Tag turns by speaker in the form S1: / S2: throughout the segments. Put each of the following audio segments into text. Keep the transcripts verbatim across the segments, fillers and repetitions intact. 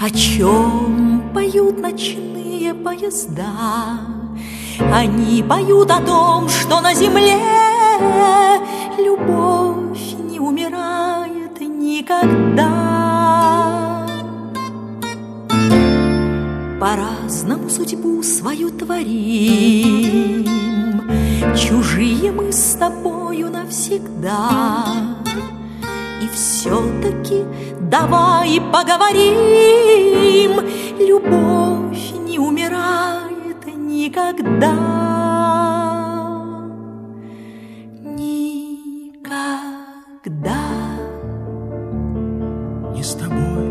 S1: О чем поют ночные поезда? Они поют о том, что на земле любовь не умирает никогда. По-разному судьбу свою творим, чужие мы с тобою навсегда. И все-таки давай поговорим, любовь не умирает никогда. Никогда.
S2: Не с тобой,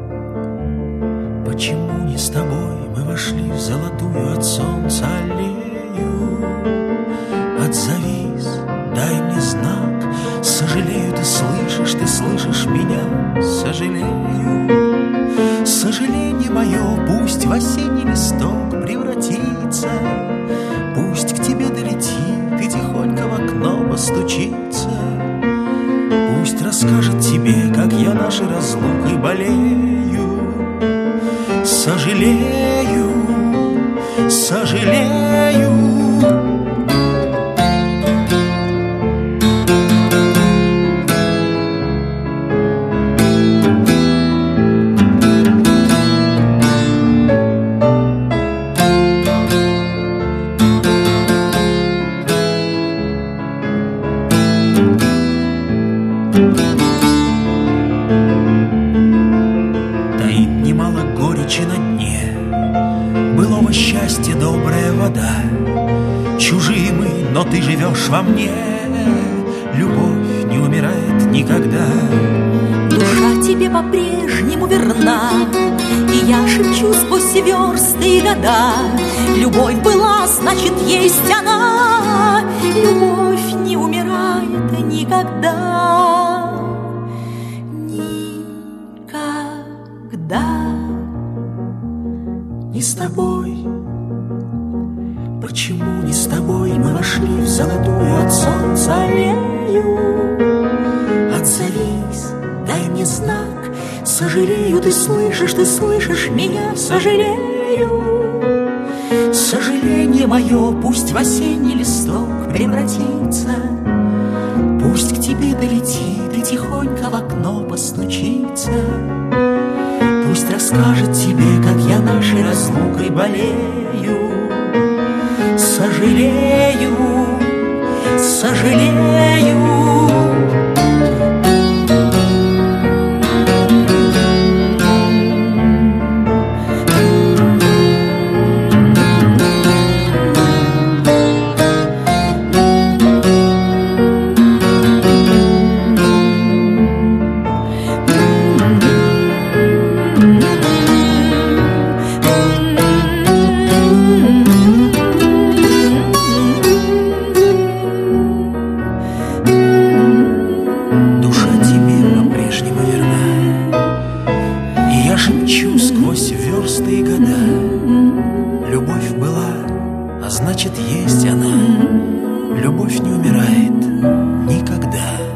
S2: почему не с тобой мы вошли в золотую от солнца аллею? Отзовись, дай мне знак, сожалею, ты слышишь, ты слышишь меня, сожалею. Сожаление мое пусть в осенний листок превратится, пусть к тебе долетит и тихонько в окно постучится. Пусть расскажет тебе, как я нашей разлукой болею. Сожалею, сожалею. Таит немало горечи на дне былого счастья добрая вода. Чужие мы, но ты живешь во мне, любовь не умирает никогда.
S1: Душа тебе по-прежнему верна, и я шепчу сквозь версты и года. Любовь была, значит, есть она. Любовь не умирает никогда. Никогда.
S2: Не с тобой, почему не с тобой мы вошли в золотую от солнца аллею? Отзовись, дай мне знак, сожалею, ты слышишь, ты слышишь меня, сожалею. Сожаление мое пусть в осенний листок превратится, пусть к тебе долетит и тихонько в окно постучится. Пусть расскажет тебе, как я нашей разлукой болею. Сожалею, сожалею. Шепчу сквозь версты и года. Любовь была, а значит, есть она. Любовь не умирает никогда.